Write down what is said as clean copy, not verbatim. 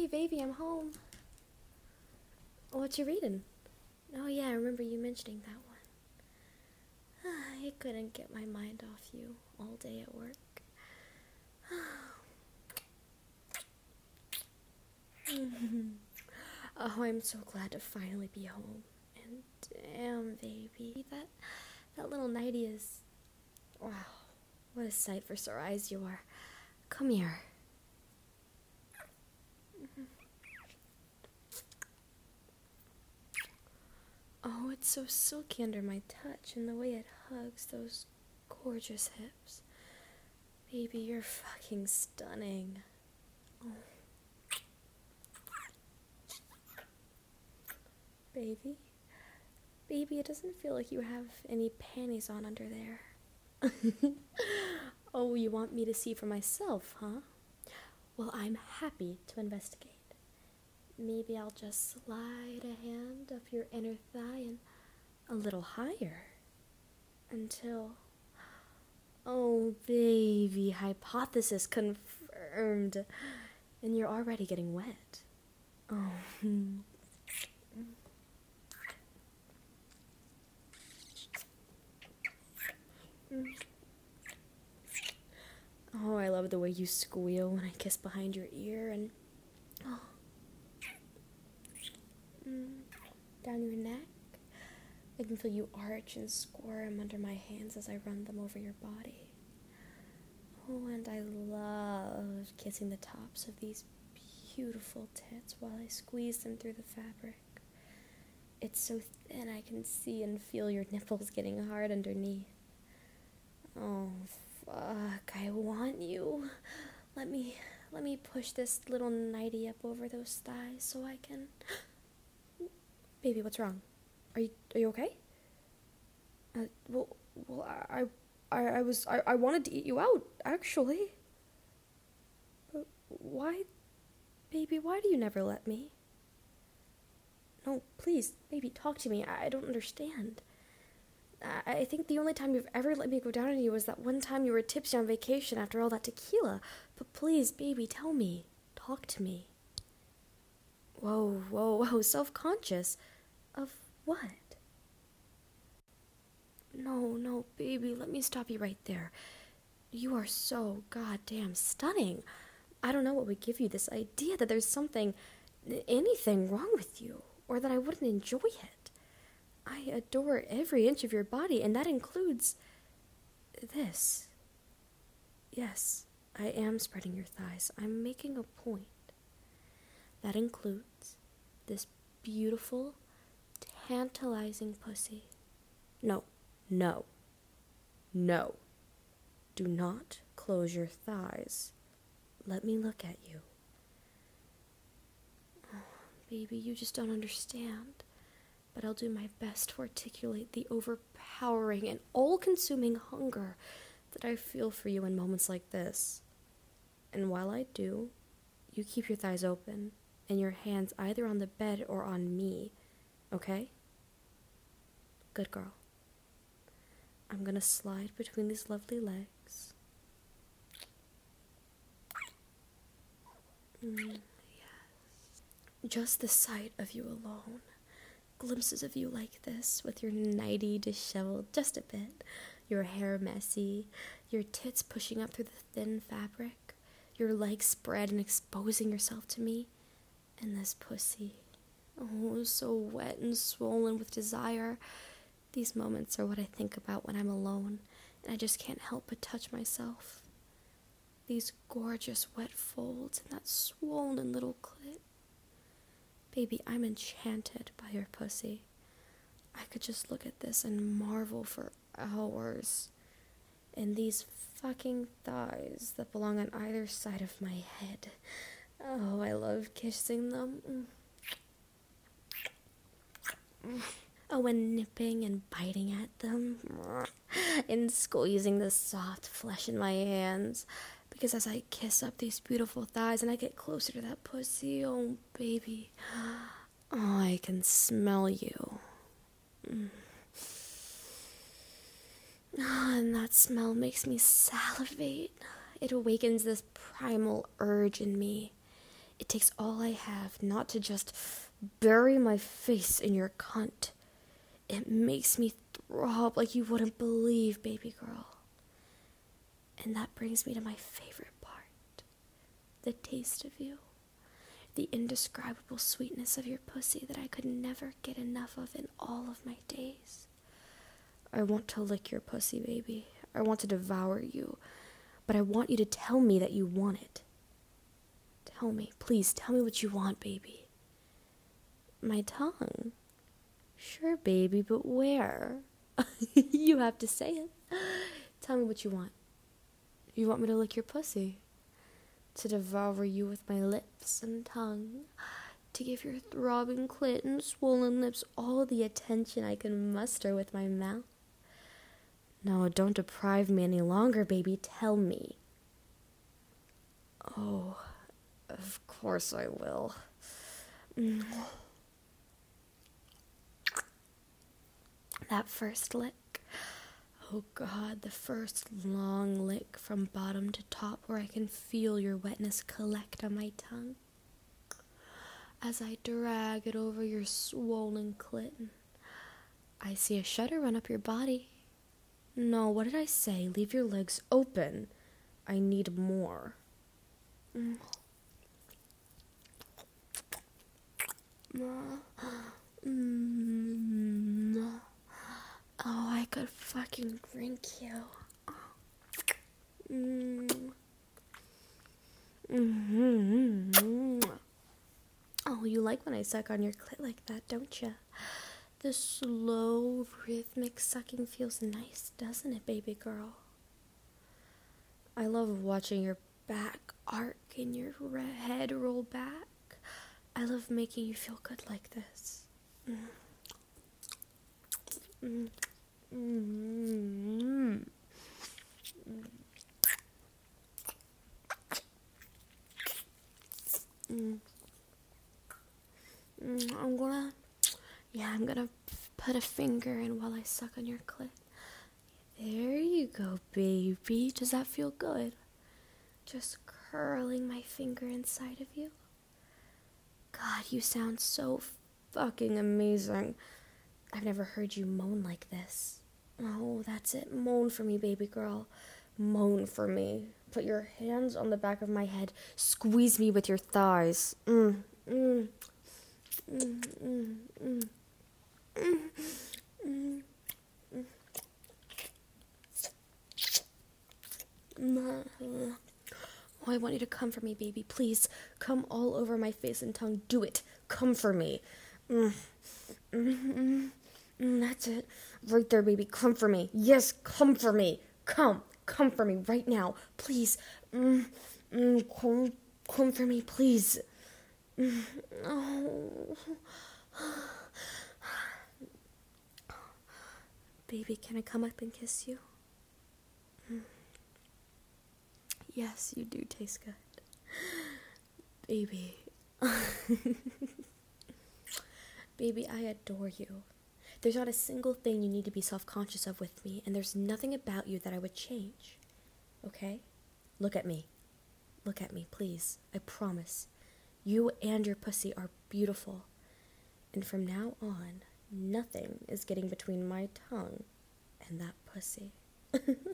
baby, I'm home. What you reading? Oh yeah, I remember you mentioning that one. I couldn't get my mind off you all day at work. Oh, I'm so glad to finally be home. And damn, baby, that little nightie is... Wow, what a sight for sore eyes you are. Come here. Oh, it's so silky under my touch, and the way it hugs those gorgeous hips. Baby, you're fucking stunning. Oh. Baby? Baby, it doesn't feel like you have any panties on under there. Oh, you want me to see for myself, huh? Well, I'm happy to investigate. Maybe I'll just slide a hand up your inner thigh and a little higher. Until... Oh, baby, hypothesis confirmed. And you're already getting wet. Oh. Oh, I love the way you squeal when I kiss behind your ear and... Oh. Down your neck. I can feel you arch and squirm under my hands as I run them over your body. Oh, and I love kissing the tops of these beautiful tits while I squeeze them through the fabric. It's so thin I can see and feel your nipples getting hard underneath. Oh, fuck, I want you. Let me push this little nightie up over those thighs so I can... Baby, what's wrong? Are you okay? I wanted to eat you out, actually. But why, baby, why do you never let me? No, please, baby, talk to me. I don't understand. I think the only time you've ever let me go down on you was that one time you were tipsy on vacation after all that tequila. But please, baby, tell me. Talk to me. Whoa, self-conscious? Of what? No, baby, let me stop you right there. You are so goddamn stunning. I don't know what would give you this idea that there's anything wrong with you, or that I wouldn't enjoy it. I adore every inch of your body, and that includes this. Yes, I am spreading your thighs. I'm making a point. That includes this beautiful, tantalizing pussy. No. Do not close your thighs. Let me look at you. Oh, baby, you just don't understand. But I'll do my best to articulate the overpowering and all-consuming hunger that I feel for you in moments like this. And while I do, you keep your thighs open and your hands either on the bed or on me, okay? Good girl. I'm gonna slide between these lovely legs. Yes. Just the sight of you alone. Glimpses of you like this, with your nightie disheveled just a bit, your hair messy, your tits pushing up through the thin fabric, your legs spread and exposing yourself to me, and this pussy, oh, so wet and swollen with desire. These moments are what I think about when I'm alone, and I just can't help but touch myself. These gorgeous wet folds and that swollen little clit. Baby, I'm enchanted by your pussy. I could just look at this and marvel for hours. And these fucking thighs that belong on either side of my head. Oh, I love kissing them. Oh, and nipping and biting at them. And squeezing the soft flesh in my hands. Because as I kiss up these beautiful thighs and I get closer to that pussy, oh, baby, oh, I can smell you. Oh, and that smell makes me salivate. It awakens this primal urge in me. It takes all I have not to just bury my face in your cunt. It makes me throb like you wouldn't believe, baby girl. And that brings me to my favorite part. The taste of you. The indescribable sweetness of your pussy that I could never get enough of in all of my days. I want to lick your pussy, baby. I want to devour you. But I want you to tell me that you want it. Tell me, please, tell me what you want, baby. My tongue? Sure, baby, but where? You have to say it. Tell me what you want. You want me to lick your pussy? To devour you with my lips and tongue? To give your throbbing clit and swollen lips all the attention I can muster with my mouth? No, don't deprive me any longer, baby. Tell me. Oh, of course I will. That first lick. Oh God, the first long lick from bottom to top where I can feel your wetness collect on my tongue. As I drag it over your swollen clit, I see a shudder run up your body. No, what did I say? Leave your legs open. I need more. Oh, I could fucking drink you. Oh, you like when I suck on your clit like that, don't you? The slow, rhythmic sucking feels nice, doesn't it, baby girl? I love watching your back arc and your head roll back. I love making you feel good like this. I'm gonna put a finger in while I suck on your clit. There you go, baby. Does that feel good? Just curling my finger inside of you. God, you sound so fucking amazing. I've never heard you moan like this. Oh, that's it. Moan for me, baby girl. Moan for me. Put your hands on the back of my head. Squeeze me with your thighs. Oh, I want you to come for me, baby. Please, come all over my face and tongue. Do it. Come for me. That's it. Right there, baby. Come for me. Yes, come for me. Come for me right now. Please. Come for me, please. Oh. Baby, can I come up and kiss you? Yes, you do taste good. Baby. Baby, I adore you. There's not a single thing you need to be self-conscious of with me, and there's nothing about you that I would change. Okay? Look at me. Look at me, please. I promise. You and your pussy are beautiful. And from now on, nothing is getting between my tongue and that pussy.